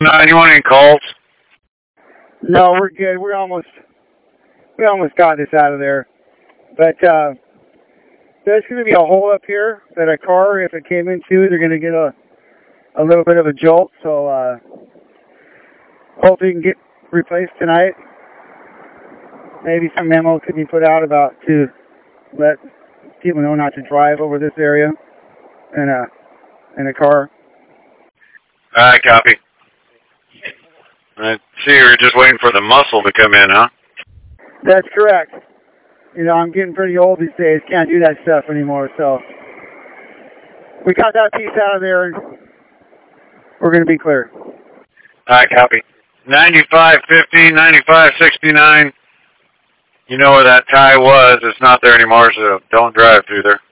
9, you want any calls? No, we're good. We almost got this out of there. But there's going to be a hole up here that a car, if it came into, they're going to get a little bit of a jolt. So hopefully it can get replaced tonight. Maybe some memo could be put out about to let people know not to drive over this area in a car. Alright, copy. I see you're just waiting for the muscle to come in, huh? That's correct. You know, I'm getting pretty old these days. Can't do that stuff anymore. So we got that piece out of there, and we're going to be clear. Alright, copy. 9515, 9569. You know where that tie was. It's not there anymore, so don't drive through there.